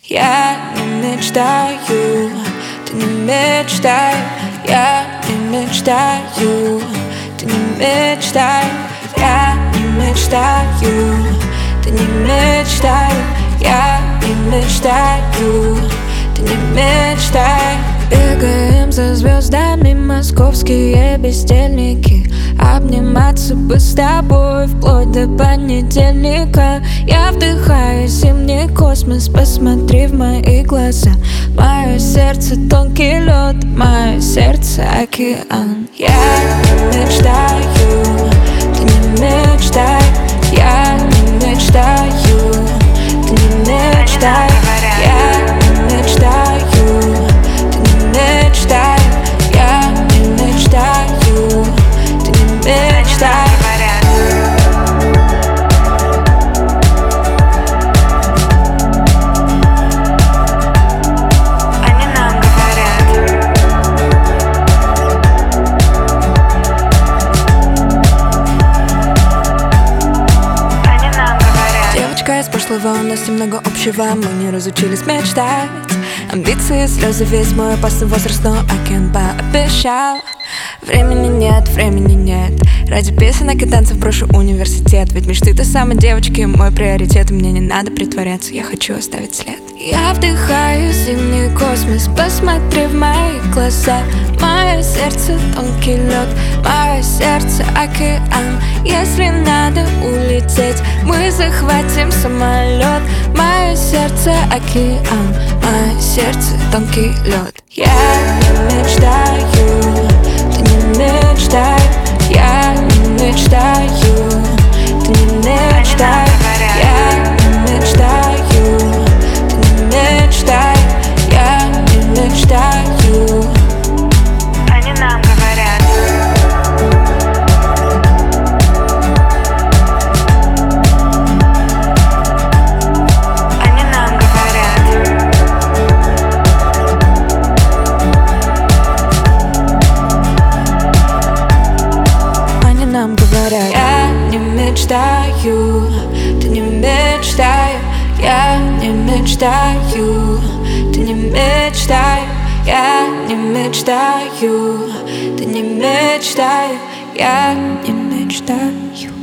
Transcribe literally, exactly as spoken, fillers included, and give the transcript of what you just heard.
Я не мечтаю, ты не мечтай. Я не мечтаю, ты не мечтай. Я не мечтаю, ты не мечтай. Я не мечтаю, ты не мечтай. Бегаем за звездами московские бездельники. Обниматься бы с тобой вплоть до понедельника. Я вдыхаю зимний космос, посмотри в мои глаза. Мое сердце тонкий лед, мое сердце океан. Я не мечтаю, ты не мечтай. Я не мечтаю, ты не мечтай. Я не мечтаю, ты не мечтай. Я не мечтаю, ты не мечтай. Из прошлого у нас немного общего. Мы не разучились мечтать. Амбиции, слезы, весь мой опасный возраст, но океан пообещал. Времени нет, времени нет. Ради песенок и танцев брошу университет. Ведь мечты той самой девочки мой приоритет. И мне не надо притворяться, я хочу оставить след. Я вдыхаю зимний космос, посмотри в мои глаза. Мое сердце тонкий лед, мое сердце океан. Если надо улететь, мы захватим самолет. Мое сердце океан, мое сердце тонкий лед. Я не мечтаю, ты не мечтай. Я не мечтаю, ты не мечтай. Я не мечтаю, ты не мечтай. Я не мечтаю. Они нам говорят. Они нам говорят. Они нам говорят. Я не мечтаю, ты не мечтай. Я не мечтаю, ты не мечтай. Я не мечтаю, ты не мечтай. Я не мечтаю.